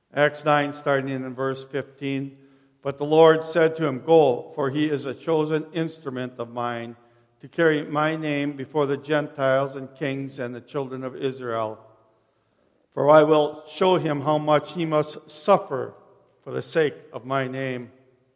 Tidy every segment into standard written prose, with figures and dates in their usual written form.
Acts 9, starting in verse 15. But the Lord said to him, Go, for he is a chosen instrument of mine to carry my name before the Gentiles and kings and the children of Israel. For I will show him how much he must suffer for the sake of my name.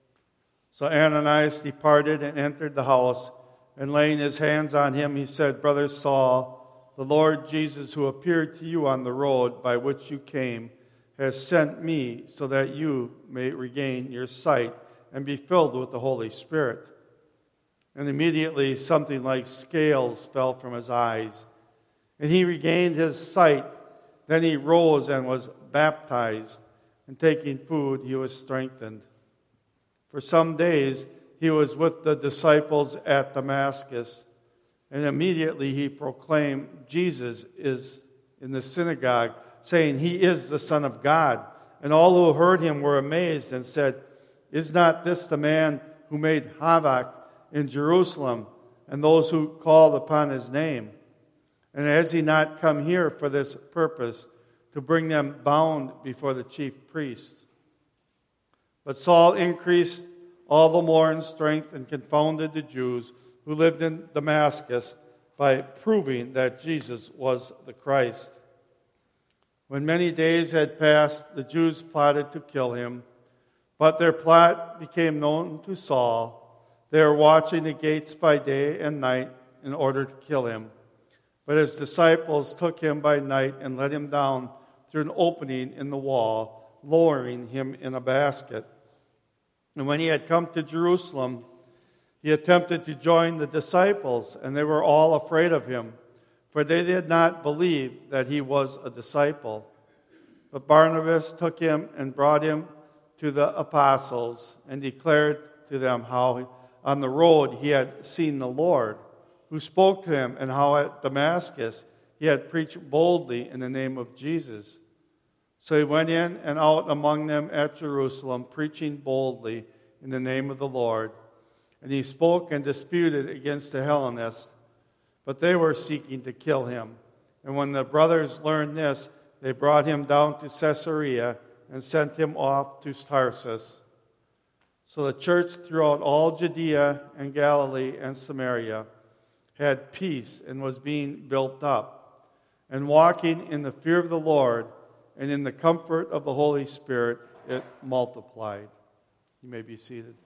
So Ananias departed and entered the house, and laying his hands on him, he said, Brother Saul, the Lord Jesus, who appeared to you on the road by which you came, has sent me so that you may regain your sight and be filled with the Holy Spirit. And immediately something like scales fell from his eyes, and he regained his sight. Then he rose and was baptized, and taking food he was strengthened. For some days he was with the disciples at Damascus, and immediately he proclaimed, Jesus is in the synagogue, saying, He is the Son of God. And all who heard him were amazed and said, Is not this the man who made havoc in Jerusalem and those who called upon his name? And has he not come here for this purpose, to bring them bound before the chief priests? But Saul increased all the more in strength and confounded the Jews who lived in Damascus by proving that Jesus was the Christ. When many days had passed, the Jews plotted to kill him, but their plot became known to Saul. They were watching the gates by day and night in order to kill him. But his disciples took him by night and let him down through an opening in the wall, lowering him in a basket. And when he had come to Jerusalem, he attempted to join the disciples, and they were all afraid of him, for they did not believe that he was a disciple. But Barnabas took him and brought him to the apostles, and declared to them how on the road he had seen the Lord, who spoke to him, and how at Damascus he had preached boldly in the name of Jesus. So he went in and out among them at Jerusalem, preaching boldly in the name of the Lord. And he spoke and disputed against the Hellenists, but they were seeking to kill him. And when the brothers learned this, they brought him down to Caesarea and sent him off to Tarsus. So the church throughout all Judea and Galilee and Samaria had peace and was being built up. And walking in the fear of the Lord and in the comfort of the Holy Spirit, it multiplied. You may be seated.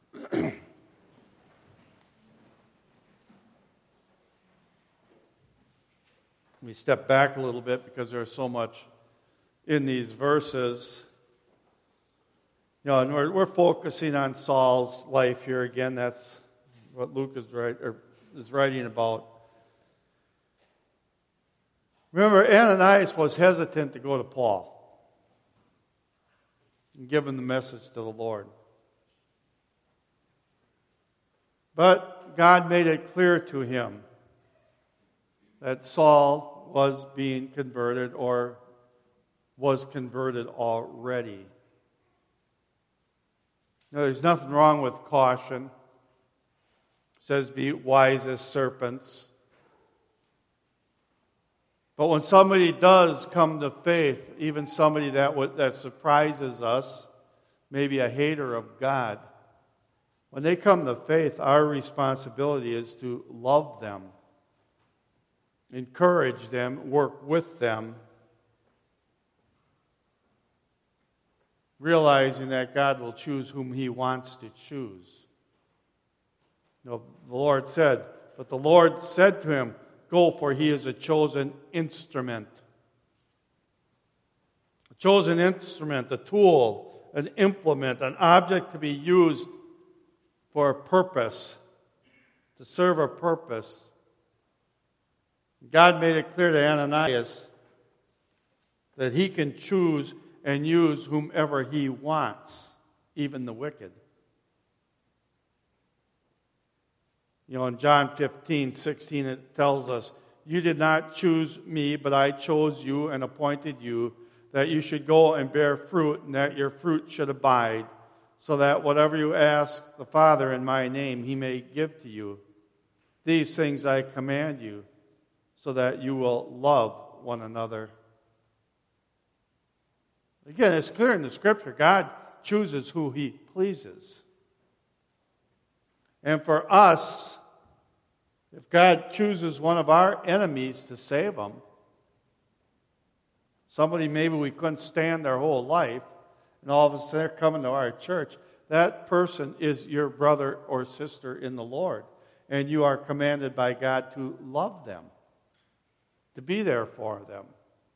We step back a little bit because there's so much in these verses. You know, and we're focusing on Saul's life here again. That's what Luke is writing about. Remember, Ananias was hesitant to go to Paul and give him the message to the Lord. But God made it clear to him that Saul was being converted or was converted already. Now, there's nothing wrong with caution. It says, be wise as serpents. But when somebody does come to faith, even somebody that surprises us, maybe a hater of God, when they come to faith, our responsibility is to love them, encourage them, work with them, realizing that God will choose whom He wants to choose. You know, the Lord said, but the Lord said to him, Go, for he is a chosen instrument. A chosen instrument, a tool, an implement, an object to be used for a purpose, to serve a purpose. God made it clear to Ananias that he can choose and use whomever he wants, even the wicked. You know, in John 15:16, it tells us, You did not choose me, but I chose you and appointed you, that you should go and bear fruit, and that your fruit should abide, so that whatever you ask the Father in my name, He may give to you. These things I command you, so that you will love one another. Again, it's clear in the Scripture, God chooses who He pleases. And for us, if God chooses one of our enemies to save them, somebody maybe we couldn't stand their whole life, and all of a sudden they're coming to our church, that person is your brother or sister in the Lord. And you are commanded by God to love them, to be there for them.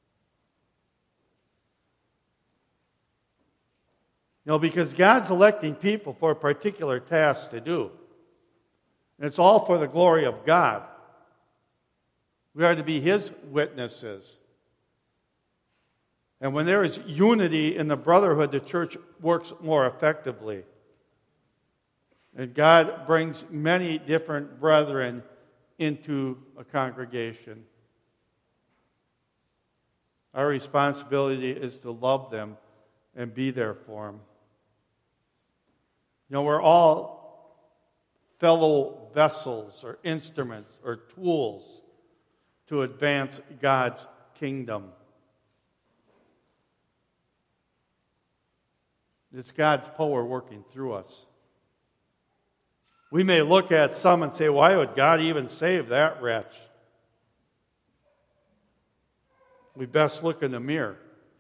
Because God's electing people for a particular task to do. And it's all for the glory of God. We are to be His witnesses. And when there is unity in the brotherhood, the church works more effectively. And God brings many different brethren into a congregation. Our responsibility is to love them and be there for them. We're all fellow vessels or instruments or tools to advance God's kingdom. It's God's power working through us. We may look at some and say, why would God even save that wretch? We best look in the mirror.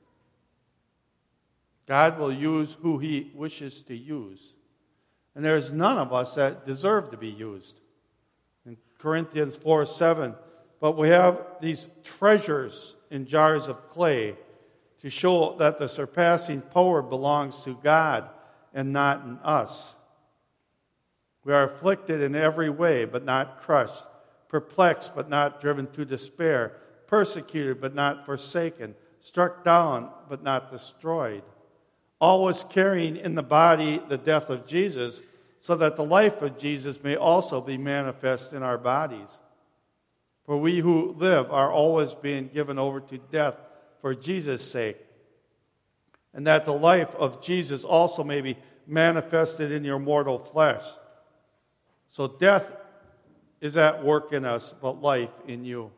God will use who He wishes to use. And there's none of us that deserve to be used. In Corinthians 4:7, but we have these treasures in jars of clay to show that the surpassing power belongs to God and not in us. We are afflicted in every way, but not crushed, perplexed, but not driven to despair, persecuted, but not forsaken, struck down, but not destroyed. Always carrying in the body the death of Jesus, so that the life of Jesus may also be manifest in our bodies. For we who live are always being given over to death for Jesus' sake, and that the life of Jesus also may be manifested in your mortal flesh. So death is at work in us, but life in you.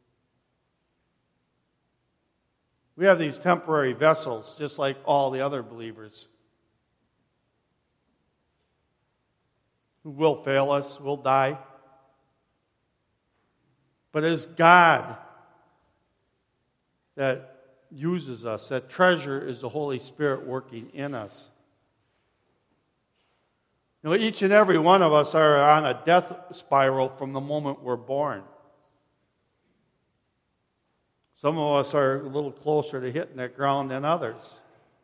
We have these temporary vessels, just like all the other believers, who will fail us, will die. But it is God that uses us. That treasure is the Holy Spirit working in us. Each and every one of us are on a death spiral from the moment we're born. Some of us are a little closer to hitting that ground than others.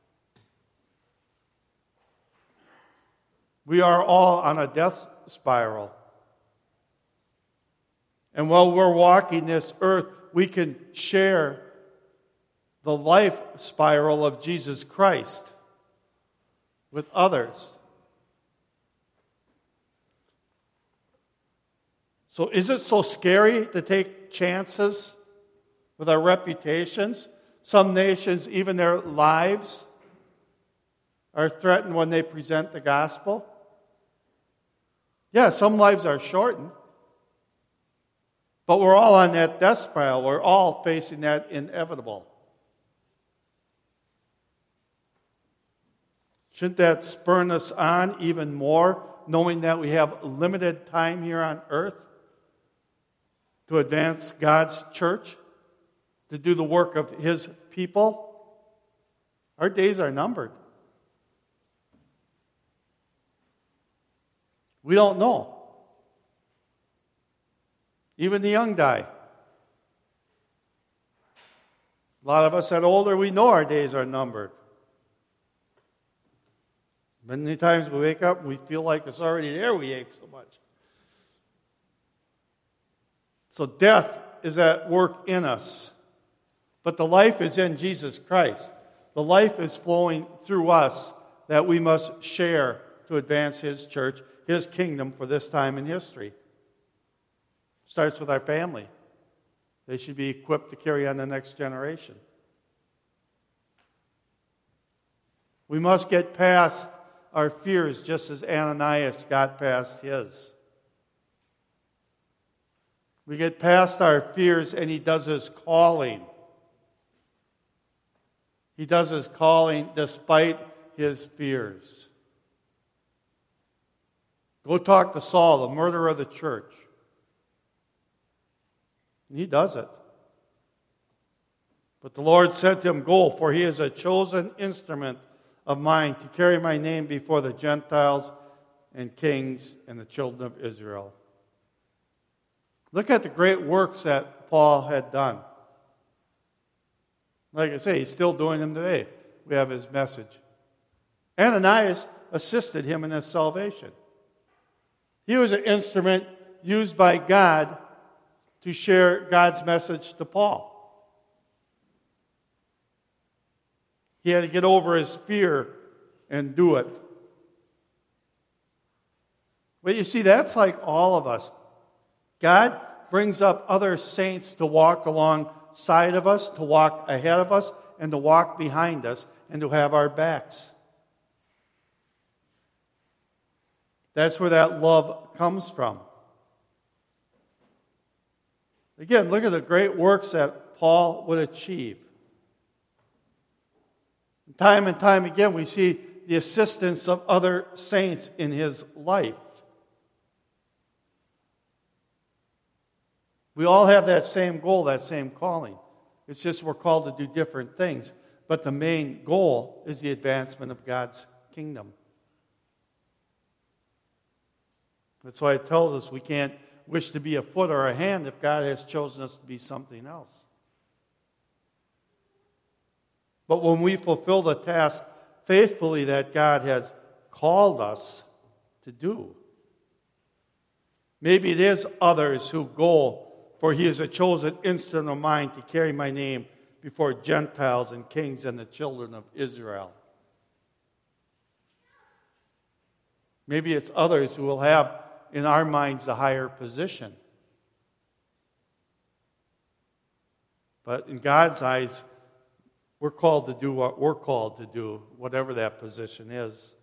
We are all on a death spiral. And while we're walking this earth, we can share the life spiral of Jesus Christ with others. So is it so scary to take chances with our reputations? Some nations, even their lives, are threatened when they present the gospel. Yeah, some lives are shortened. But we're all on that death spiral. We're all facing that inevitable. Shouldn't that spur us on even more, knowing that we have limited time here on earth to advance God's church, to do the work of His people? Our days are numbered. We don't know. Even the young die. A lot of us that are older, we know our days are numbered. Many times we wake up and we feel like it's already there, we ache so much. So death is at work in us. But the life is in Jesus Christ. The life is flowing through us that we must share to advance His church, His kingdom for this time in history. Starts with our family. They should be equipped to carry on the next generation. We must get past our fears just as Ananias got past his. We get past our fears and he does his calling. He does his calling despite his fears. Go talk to Saul, the murderer of the church. And he does it. But the Lord said to him, "Go, for he is a chosen instrument of mine to carry my name before the Gentiles and kings and the children of Israel." Look at the great works that Paul had done. Like I say, he's still doing them today. We have his message. Ananias assisted him in his salvation. He was an instrument used by God to share God's message to Paul. He had to get over his fear and do it. But you see, that's like all of us. God brings up other saints to walk alongside of us, to walk ahead of us, and to walk behind us, and to have our backs. That's where that love comes from. Again, look at the great works that Paul would achieve. Time and time again, we see the assistance of other saints in his life. We all have that same goal, that same calling. It's just we're called to do different things. But the main goal is the advancement of God's kingdom. That's why it tells us we can't wish to be a foot or a hand if God has chosen us to be something else. But when we fulfill the task faithfully that God has called us to do, maybe it is others who go, for he is a chosen instrument of mine to carry my name before Gentiles and kings and the children of Israel. Maybe it's others who will have in our minds the higher position. But in God's eyes, we're called to do what we're called to do, whatever that position is.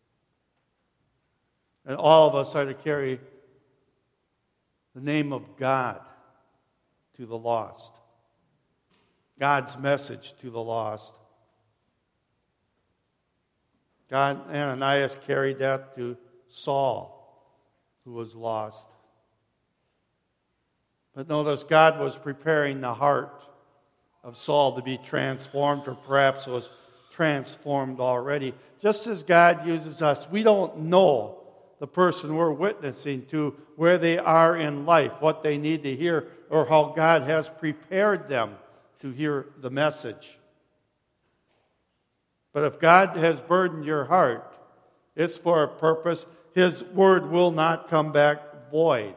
And all of us are to carry the name of God to the lost. God's message to the lost. Ananias carried that to Saul, who was lost. But notice God was preparing the heart of Saul to be transformed, or perhaps was transformed already. Just as God uses us, we don't know the person we're witnessing to, where they are in life, what they need to hear, or how God has prepared them to hear the message. But if God has burdened your heart, it's for a purpose. His word will not come back void.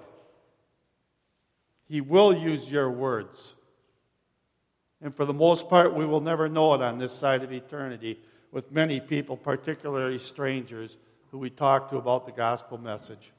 He will use your words. And for the most part, we will never know it on this side of eternity, with many people, particularly strangers, who we talk to about the gospel message.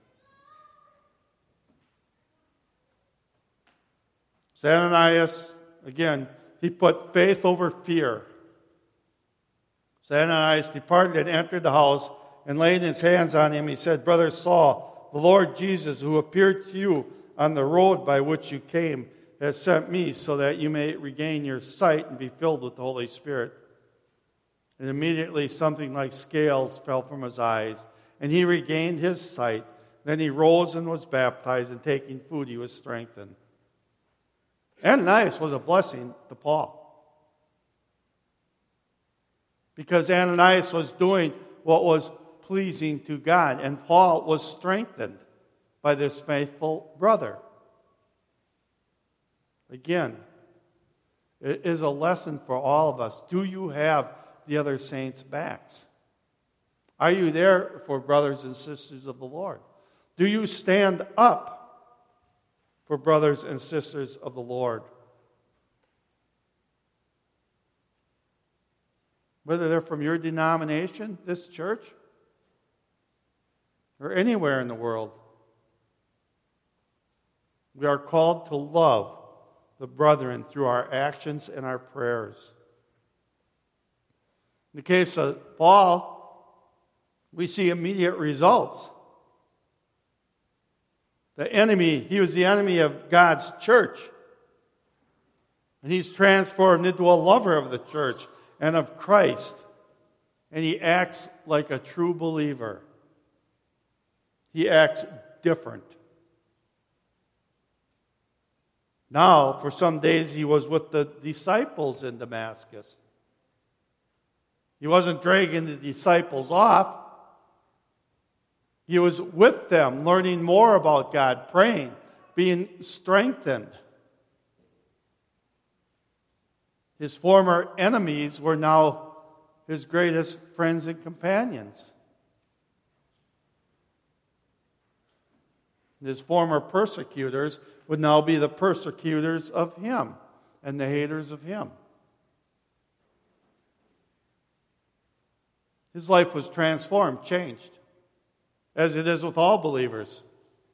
So Ananias, again, he put faith over fear. So Ananias departed and entered the house, and laying his hands on him, he said, "Brother Saul, the Lord Jesus, who appeared to you on the road by which you came, has sent me so that you may regain your sight and be filled with the Holy Spirit." And immediately something like scales fell from his eyes, and he regained his sight. Then he rose and was baptized, and taking food he was strengthened. Ananias was a blessing to Paul, because Ananias was doing what was pleasing to God, and Paul was strengthened by this faithful brother. Again, it is a lesson for all of us. Do you have the other saints' backs? Are you there for brothers and sisters of the Lord? Do you stand up for brothers and sisters of the Lord? Whether they're from your denomination, this church, or anywhere in the world, we are called to love the brethren through our actions and our prayers. In the case of Paul, we see immediate results. He was the enemy of God's church. And he's transformed into a lover of the church and of Christ, and he acts like a true believer. He acts different. Now, for some days, he was with the disciples in Damascus. He wasn't dragging the disciples off. He was with them, learning more about God, praying, being strengthened. His former enemies were now his greatest friends and companions. His former persecutors would now be the persecutors of him and the haters of him. His life was transformed, changed, as it is with all believers.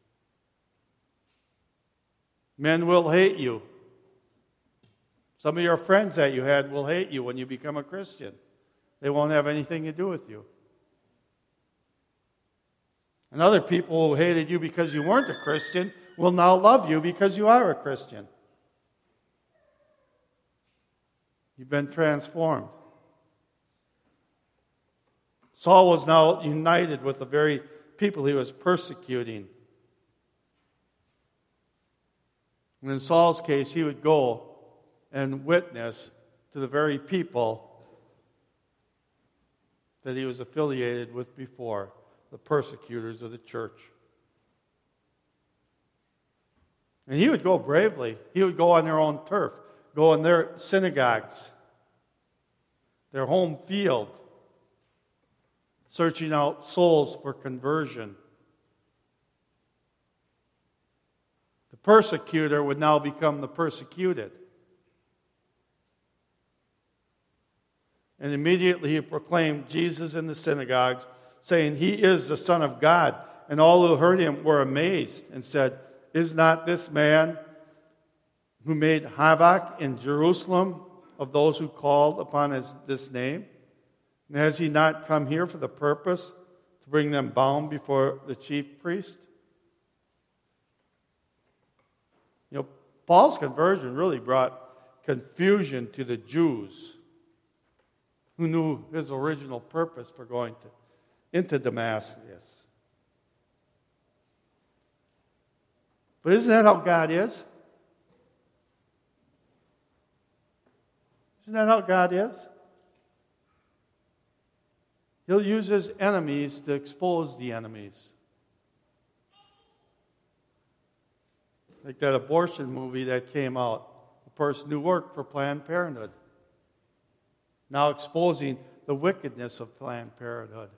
Men will hate you. Some of your friends that you had will hate you when you become a Christian. They won't have anything to do with you. And other people who hated you because you weren't a Christian will now love you because you are a Christian. You've been transformed. Saul was now united with the very people he was persecuting. And in Saul's case, he would go and witness to the very people that he was affiliated with before, the persecutors of the church. And he would go bravely. He would go on their own turf, go in their synagogues, their home field, searching out souls for conversion. The persecutor would now become the persecuted. And immediately he proclaimed Jesus in the synagogues, saying, "He is the Son of God." And all who heard him were amazed and said, "Is not this man who made havoc in Jerusalem of those who called upon this name? And has he not come here for the purpose to bring them bound before the chief priest?" You know, Paul's conversion really brought confusion to the Jews who knew his original purpose for going into Damascus. But isn't that how God is? Isn't that how God is? He'll use his enemies to expose the enemies. Like that abortion movie that came out, a person who worked for Planned Parenthood, now exposing the wickedness of Planned Parenthood.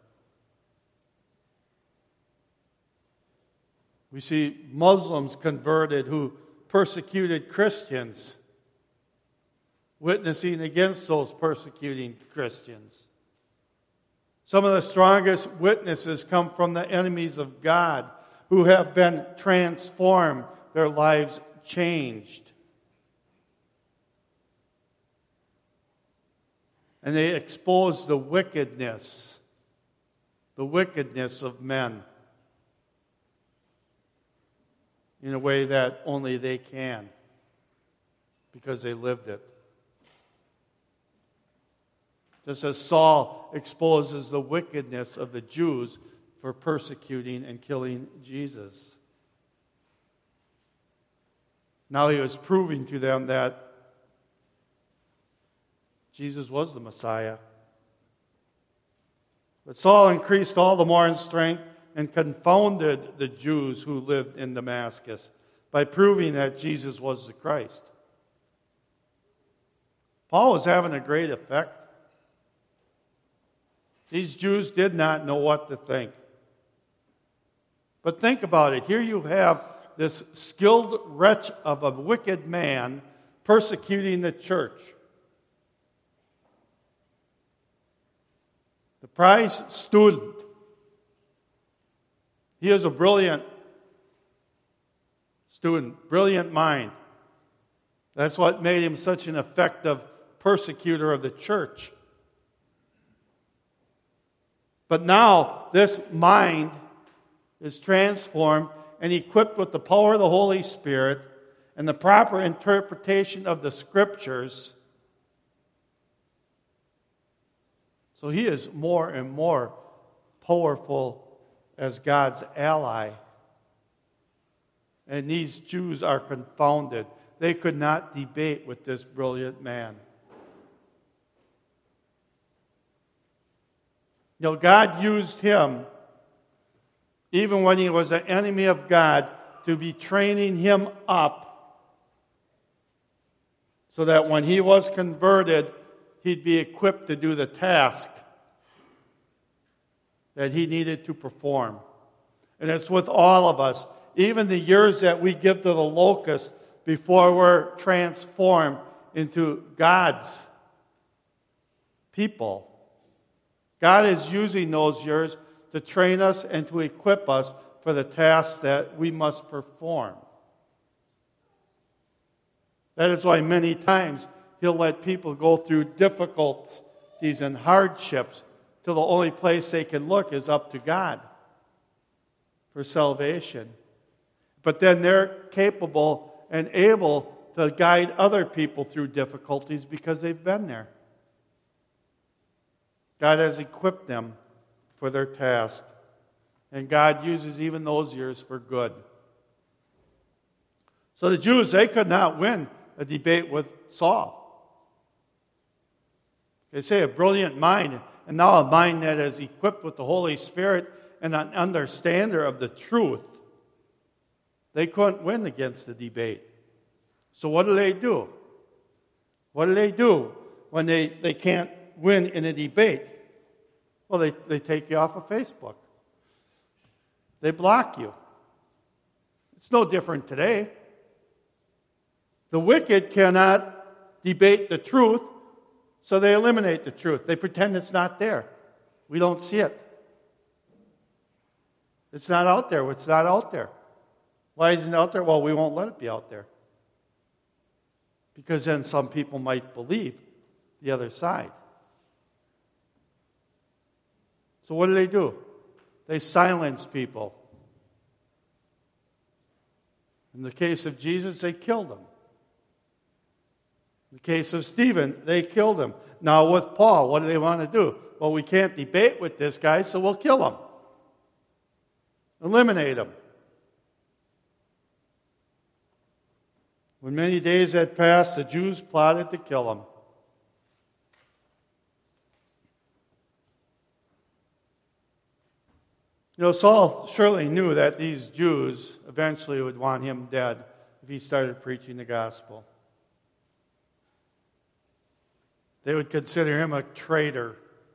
We see Muslims converted who persecuted Christians, witnessing against those persecuting Christians. Some of the strongest witnesses come from the enemies of God who have been transformed, their lives changed. And they expose the wickedness of men in a way that only they can, because they lived it. Just as Saul exposes the wickedness of the Jews for persecuting and killing Jesus. Now he was proving to them that Jesus was the Messiah. But Saul increased all the more in strength and confounded the Jews who lived in Damascus by proving that Jesus was the Christ. Paul was having a great effect. These Jews did not know what to think. But think about it. Here you have this skilled wretch of a wicked man persecuting the church. The prize student. He is a brilliant student, brilliant mind. That's what made him such an effective persecutor of the church. But now this mind is transformed and equipped with the power of the Holy Spirit and the proper interpretation of the Scriptures. So he is more and more powerful as God's ally. And these Jews are confounded. They could not debate with this brilliant man. God used him, even when he was an enemy of God, to be training him up so that when he was converted, he'd be equipped to do the task that he needed to perform. And it's with all of us. Even the years that we give to the locust before we're transformed into God's people. God is using those years to train us and to equip us for the tasks that we must perform. That is why many times he'll let people go through difficulties and hardships till the only place they can look is up to God for salvation. But then they're capable and able to guide other people through difficulties because they've been there. God has equipped them for their task. And God uses even those years for good. So the Jews, they could not win a debate with Saul. They say a brilliant mind, and now a mind that is equipped with the Holy Spirit and an understander of the truth. They couldn't win against the debate. So what do? What do when they can't win in a debate? Well, they take you off of Facebook. They block you. It's no different today. The wicked cannot debate the truth, so they eliminate the truth. They pretend it's not there. We don't see it. It's not out there. It's not out there. Why isn't it out there? Well, we won't let it be out there. Because then some people might believe the other side. So what do? They silence people. In the case of Jesus, they killed him. In the case of Stephen, they killed him. Now with Paul, what do they want to do? Well, we can't debate with this guy, so we'll kill him. Eliminate him. When many days had passed, the Jews plotted to kill him. Saul surely knew that these Jews eventually would want him dead if he started preaching the gospel. They would consider him a traitor.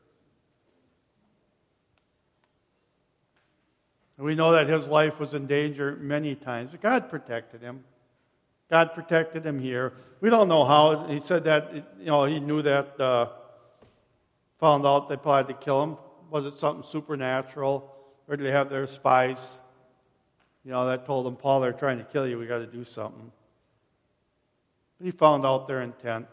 And we know that his life was in danger many times, but God protected him. God protected him here. We don't know how. He said that, he knew that, found out they plotted to kill him. Was it something supernatural? Or did they have their spies, that told them, Paul, they're trying to kill you, we got to do something. But he found out their intent.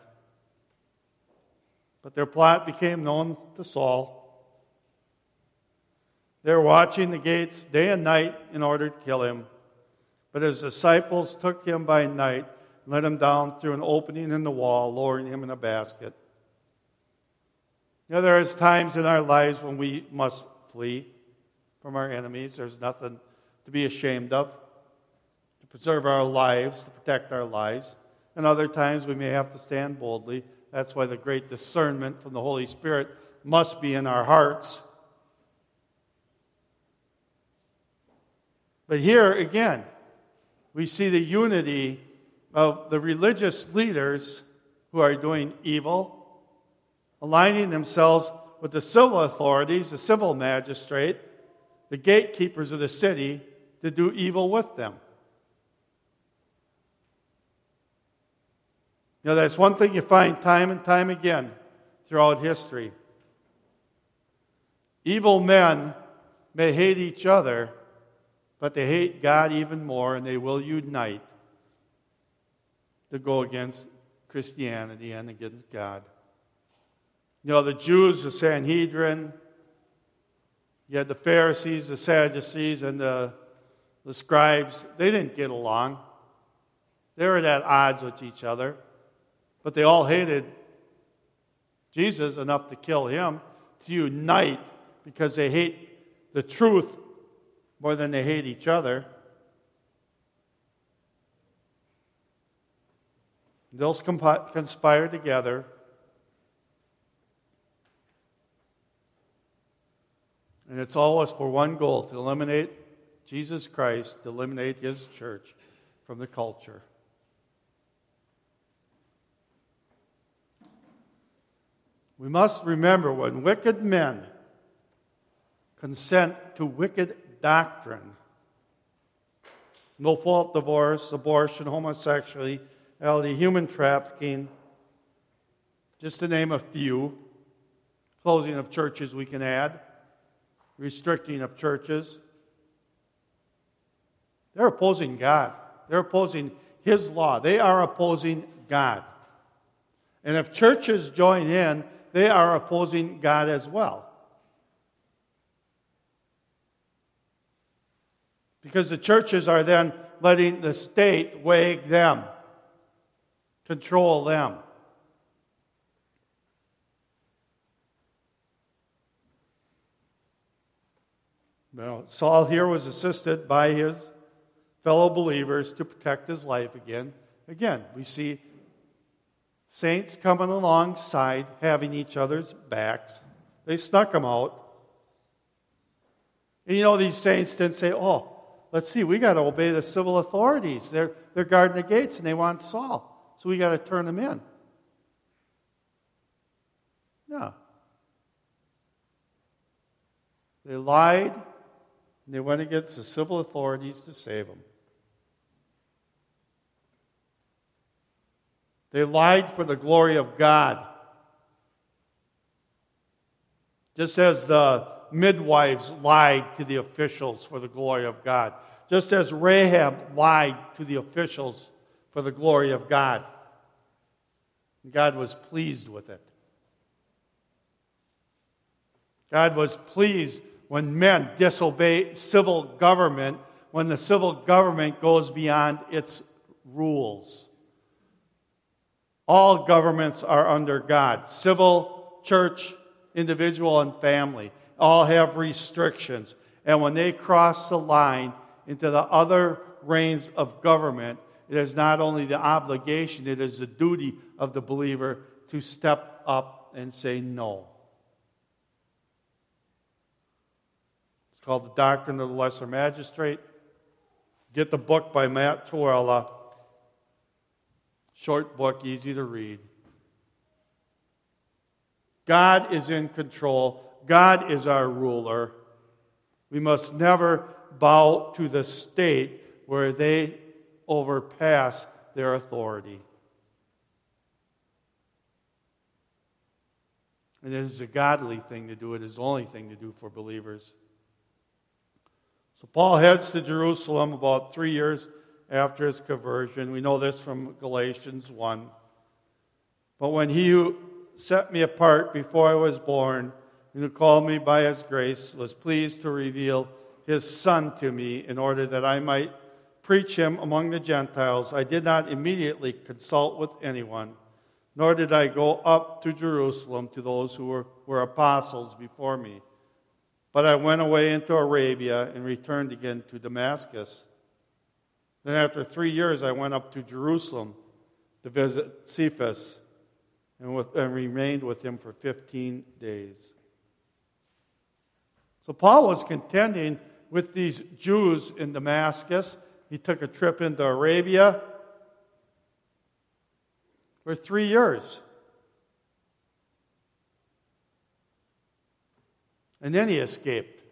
But their plot became known to Saul. They were watching the gates day and night in order to kill him. But his disciples took him by night and let him down through an opening in the wall, lowering him in a basket. There is times in our lives when we must flee from our enemies. There's nothing to be ashamed of, to preserve our lives, to protect our lives. And other times we may have to stand boldly. That's why the great discernment from the Holy Spirit must be in our hearts. But here again, we see the unity of the religious leaders who are doing evil, aligning themselves with the civil authorities, the civil magistrate, the gatekeepers of the city, to do evil with them. That's one thing you find time and time again throughout history. Evil men may hate each other, but they hate God even more, and they will unite to go against Christianity and against God. The Jews, the Sanhedrin, you had the Pharisees, the Sadducees, and the scribes. They didn't get along. They were at odds with each other. But they all hated Jesus enough to kill him, to unite because they hate the truth more than they hate each other. They'll conspire together. And it's always for one goal, to eliminate Jesus Christ, to eliminate His church from the culture. We must remember, when wicked men consent to wicked doctrine, no-fault divorce, abortion, homosexuality, human trafficking, just to name a few, closing of churches we can add, restricting of churches, they're opposing God. They're opposing His law. They are opposing God. And if churches join in, they are opposing God as well. Because the churches are then letting the state wag them, control them. Well, Saul here was assisted by his fellow believers to protect his life again. Again, we see saints coming alongside, having each other's backs. They snuck him out. And these saints didn't say, let's see, we got to obey the civil authorities. They're guarding the gates and they want Saul, so we got to turn them in. No. They lied and they went against the civil authorities to save him. They lied for the glory of God. Just as the midwives lied to the officials for the glory of God. Just as Rahab lied to the officials for the glory of God. And God was pleased with it. God was pleased when men disobey civil government, when the civil government goes beyond its rules. All governments are under God. Civil, church, individual, and family all have restrictions. And when they cross the line into the other reigns of government, it is not only the obligation, it is the duty of the believer to step up and say no. It's called The Doctrine of the Lesser Magistrate. Get the book by Matt Torella. Short book, easy to read. God is in control. God is our ruler. We must never bow to the state where they overpass their authority. And it is a godly thing to do. It is the only thing to do for believers. So Paul heads to Jerusalem about 3 years after his conversion. We know this from Galatians 1. But when He who set me apart before I was born, and who called me by His grace, was pleased to reveal His Son to me in order that I might preach Him among the Gentiles, I did not immediately consult with anyone, nor did I go up to Jerusalem to those who were apostles before me. But I went away into Arabia and returned again to Damascus. Then after 3 years, I went up to Jerusalem to visit Cephas and remained with him for 15 days. So Paul was contending with these Jews in Damascus. He took a trip into Arabia for 3 years. And then he escaped.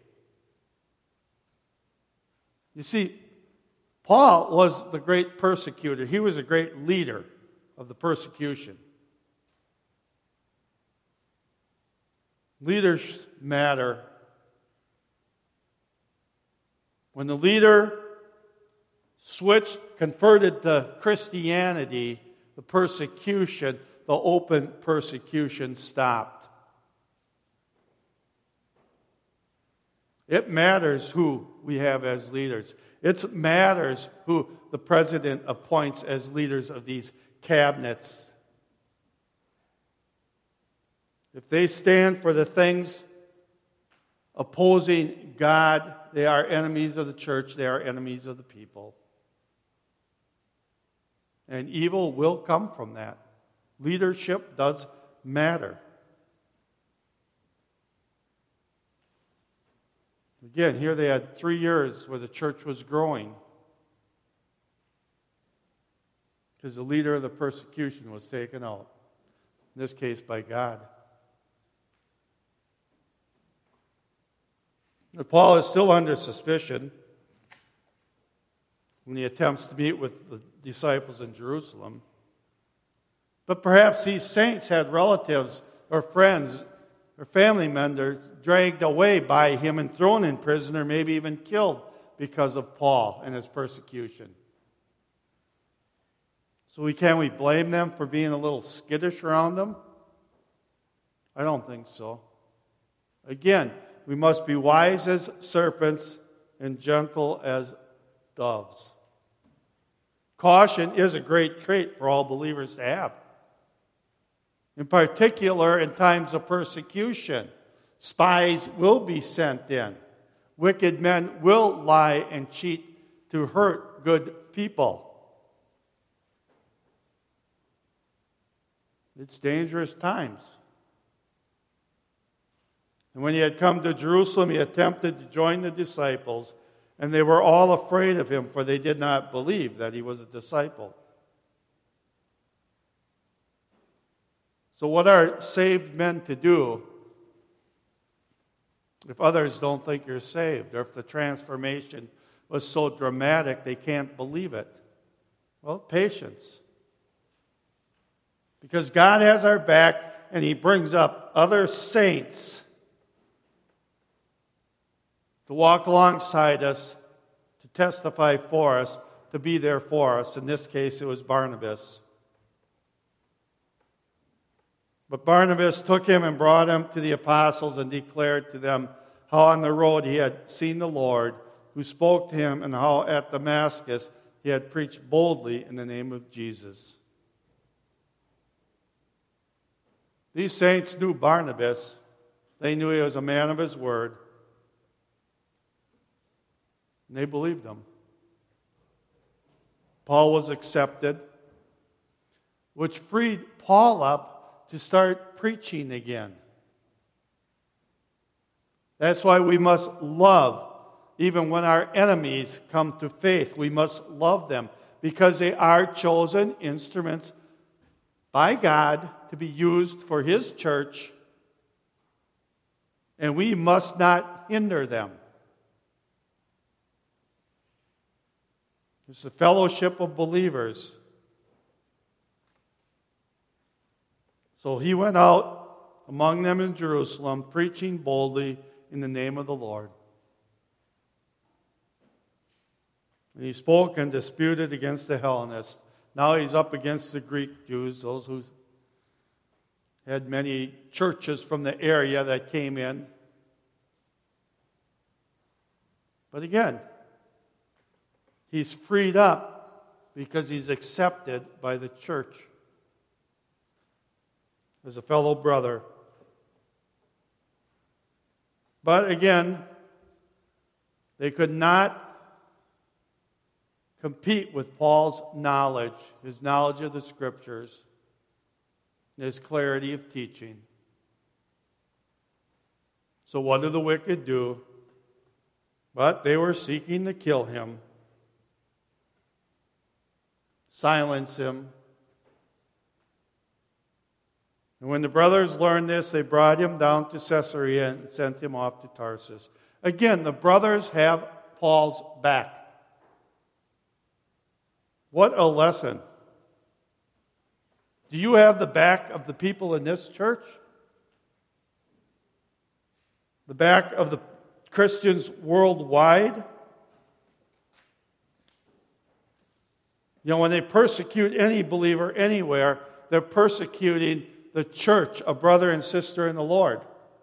You see, Paul was the great persecutor. He was a great leader of the persecution. Leaders matter. When the leader converted to Christianity, the persecution, the open persecution stopped. It matters who we have as leaders. It matters who the president appoints as leaders of these cabinets. If they stand for the things opposing God, they are enemies of the church, they are enemies of the people. And evil will come from that. Leadership does matter. Again, here they had 3 years where the church was growing because the leader of the persecution was taken out, in this case by God. But Paul is still under suspicion when he attempts to meet with the disciples in Jerusalem. But perhaps these saints had relatives or friends or family members dragged away by him and thrown in prison or maybe even killed because of Paul and his persecution. So can we blame them for being a little skittish around them? I don't think so. Again, we must be wise as serpents and gentle as doves. Caution is a great trait for all believers to have. In particular, in times of persecution, spies will be sent in. Wicked men will lie and cheat to hurt good people. It's dangerous times. And when he had come to Jerusalem, he attempted to join the disciples, and they were all afraid of him, for they did not believe that he was a disciple. So what are saved men to do if others don't think you're saved, or if the transformation was so dramatic they can't believe it? Well, patience. Because God has our back, and he brings up other saints to walk alongside us, to testify for us, to be there for us. In this case, it was Barnabas. But Barnabas took him and brought him to the apostles and declared to them how on the road he had seen the Lord, who spoke to him, and how at Damascus he had preached boldly in the name of Jesus. These saints knew Barnabas. They knew he was a man of his word. And they believed him. Paul was accepted, which freed Paul up to start preaching again. That's why we must love, even when our enemies come to faith. We must love them, because they are chosen instruments by God to be used for his church, and we must not hinder them. It's the fellowship of believers. So he went out among them in Jerusalem, preaching boldly in the name of the Lord. And he spoke and disputed against the Hellenists. Now he's up against the Greek Jews, those who had many churches from the area that came in. But again, he's freed up because he's accepted by the church as a fellow brother. But again, they could not compete with Paul's knowledge, his knowledge of the Scriptures, and his clarity of teaching. So what do the wicked do? But they were seeking to kill him, silence him. And when the brothers learned this, they brought him down to Caesarea and sent him off to Tarsus. Again, the brothers have Paul's back. What a lesson. Do you have the back of the people in this church? The back of the Christians worldwide? You know, when they persecute any believer anywhere, they're persecuting the church, a brother and sister in the Lord.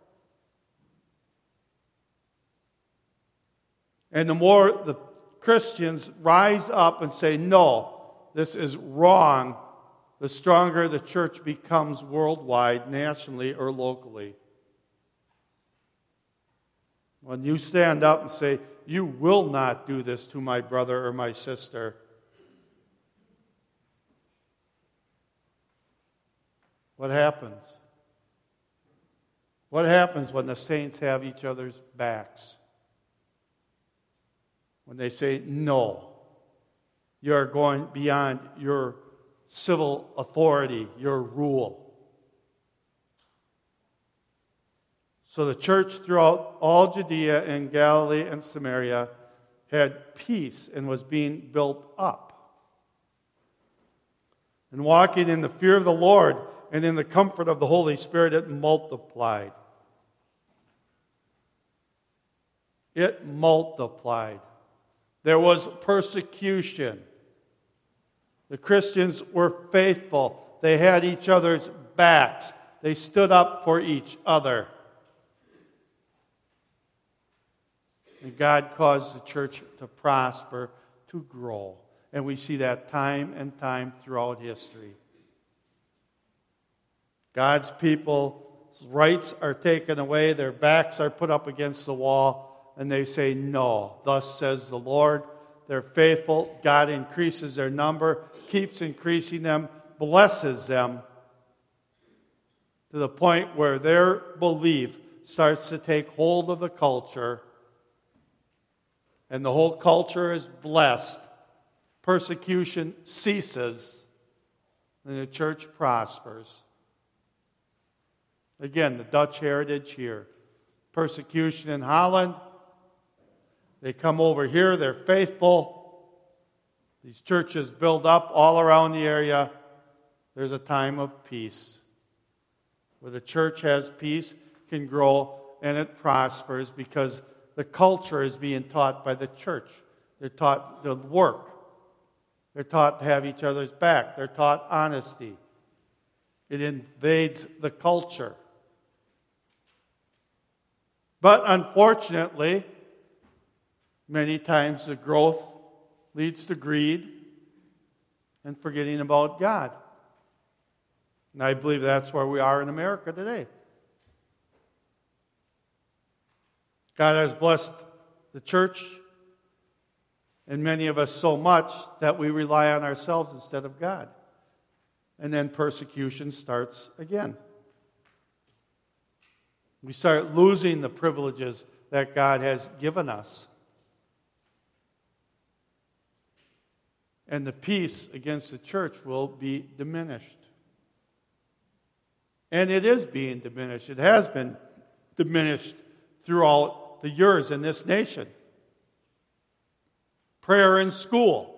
And the more the Christians rise up and say, no, this is wrong, the stronger the church becomes worldwide, nationally, or locally. When you stand up and say, "You will not do this to my brother or my sister," what happens? What happens when the saints have each other's backs? When they say, "No, you are going beyond your civil authority, your rule." So the church throughout all Judea and Galilee and Samaria had peace and was being built up. And walking in the fear of the Lord and in the comfort of the Holy Spirit, it multiplied. It multiplied. There was persecution. The Christians were faithful. They had each other's backs. They stood up for each other. And God caused the church to prosper, to grow. And we see that time and time throughout history. God's people's rights are taken away, their backs are put up against the wall, and they say, "No, thus says the Lord." They're faithful. God increases their number, keeps increasing them, blesses them, to the point where their belief starts to take hold of the culture, and the whole culture is blessed. Persecution ceases, and the church prospers. Again, the Dutch heritage here. Persecution in Holland. They come over here, they're faithful. These churches build up all around the area. There's a time of peace. Where the church has peace, can grow, and it prospers because the culture is being taught by the church. They're taught to work. They're taught to have each other's back. They're taught honesty. It invades the culture. But unfortunately, many times the growth leads to greed and forgetting about God. And I believe that's where we are in America today. God has blessed the church and many of us so much that we rely on ourselves instead of God. And then persecution starts again. We start losing the privileges that God has given us. And the peace against the church will be diminished. And it is being diminished. It has been diminished throughout the years in this nation. Prayer in school.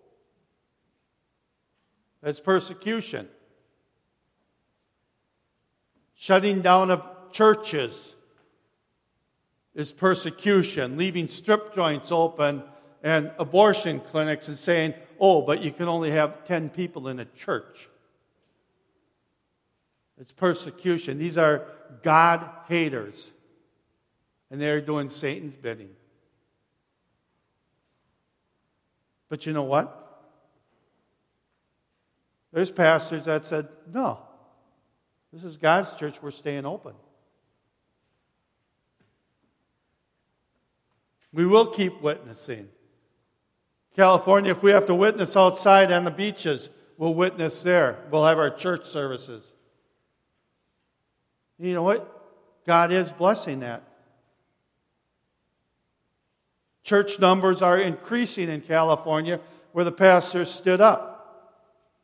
That's persecution. Shutting down of churches is persecution. Leaving strip joints open and abortion clinics and saying, "Oh, but you can only have 10 people in a church." It's persecution. These are God haters. And they're doing Satan's bidding. But you know what? There's pastors that said, "No, this is God's church, we're staying open. We will keep witnessing. California, if we have to witness outside on the beaches, we'll witness there. We'll have our church services." You know what? God is blessing that. Church numbers are increasing in California where the pastors stood up.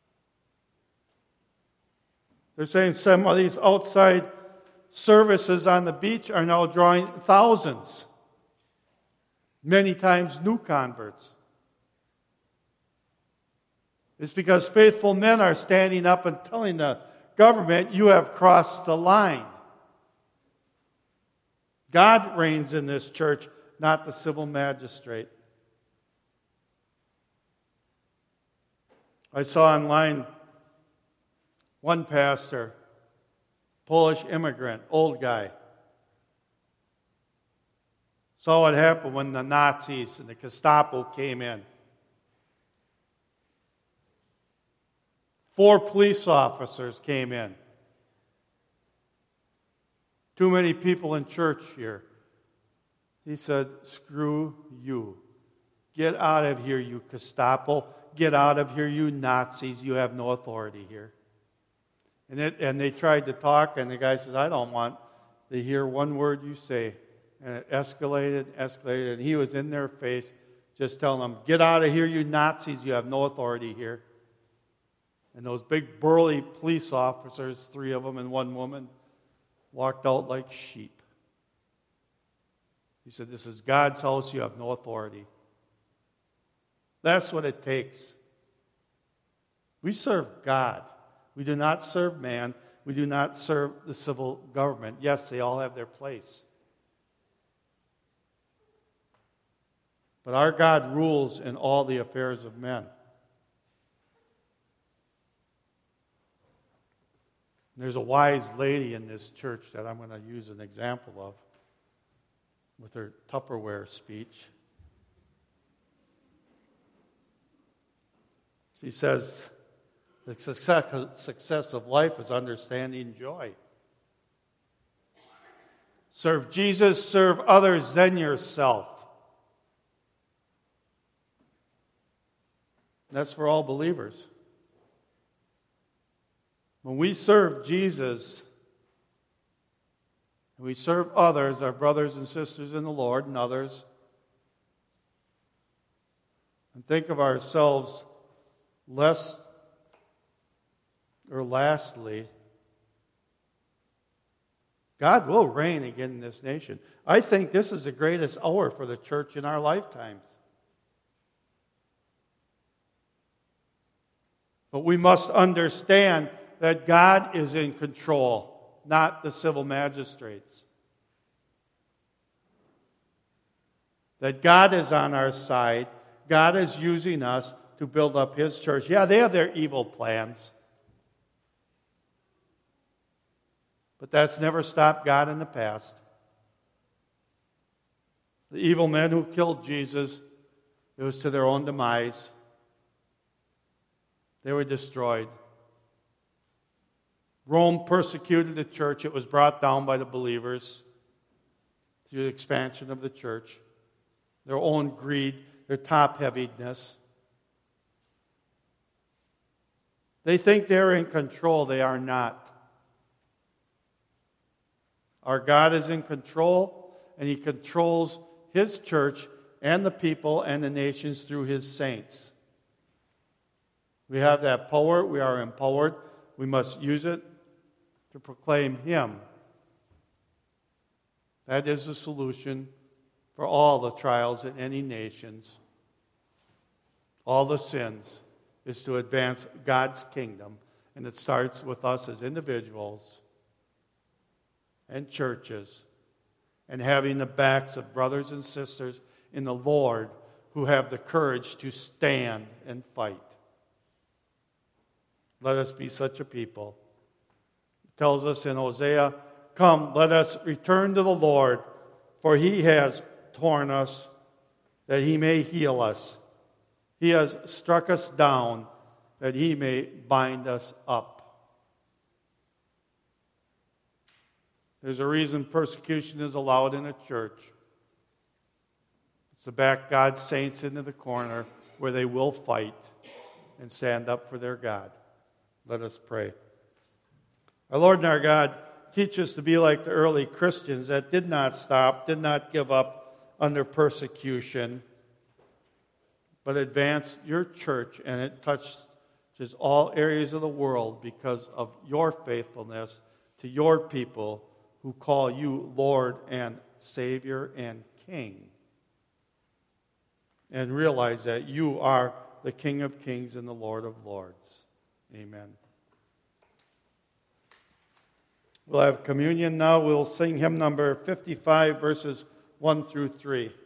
They're saying some of these outside services on the beach are now drawing thousands. Many times new converts. It's because faithful men are standing up and telling the government, "You have crossed the line." God reigns in this church, not the civil magistrate. I saw online one pastor, Polish immigrant, old guy, saw what happened when the Nazis and the Gestapo came in. 4 police officers came in. Too many people in church here. He said, screw you. Get out of here, you Gestapo. Get out of here, you Nazis. You have no authority here. And they tried to talk, and the guy says, I don't want to hear one word you say. And it escalated, and he was in their face just telling them, get out of here, you Nazis. You have no authority here. And those big burly police officers, 3 of them and 1 woman, walked out like sheep. He said, this is God's house. You have no authority. That's what it takes. We serve God. We do not serve man. We do not serve the civil government. Yes, they all have their place. But our God rules in all the affairs of men. There's a wise lady in this church that I'm going to use an example of with her Tupperware speech. She says, the success of life is understanding joy. Serve Jesus, serve others, then yourself. That's for all believers. When we serve Jesus, and we serve others, our brothers and sisters in the Lord and others, and think of ourselves lastly, God will reign again in this nation. I think this is the greatest hour for the church in our lifetimes. But we must understand that God is in control, not the civil magistrates. That God is on our side. God is using us to build up His church. Yeah, they have their evil plans. But that's never stopped God in the past. The evil men who killed Jesus, it was to their own demise. They were destroyed. Rome persecuted the church. It was brought down by the believers through the expansion of the church. Their own greed, their top-heaviness. They think they're in control. They are not. Our God is in control, and He controls His church and the people and the nations through His saints. We have that power. We are empowered. We must use it to proclaim Him. That is the solution for all the trials in any nations. All the sins is to advance God's kingdom. And it starts with us as individuals and churches and having the backs of brothers and sisters in the Lord who have the courage to stand and fight. Let us be such a people. It tells us in Hosea, come, let us return to the Lord, for He has torn us, that He may heal us. He has struck us down, that He may bind us up. There's a reason persecution is allowed in a church. It's to back God's saints into the corner where they will fight and stand up for their God. Let us pray. Our Lord and our God, teach us to be like the early Christians that did not stop, did not give up under persecution, but advanced your church, and it touches all areas of the world because of your faithfulness to your people who call you Lord and Savior and King. And realize that you are the King of Kings and the Lord of Lords. Amen. We'll have communion now. We'll sing hymn number 55, verses 1 through 3.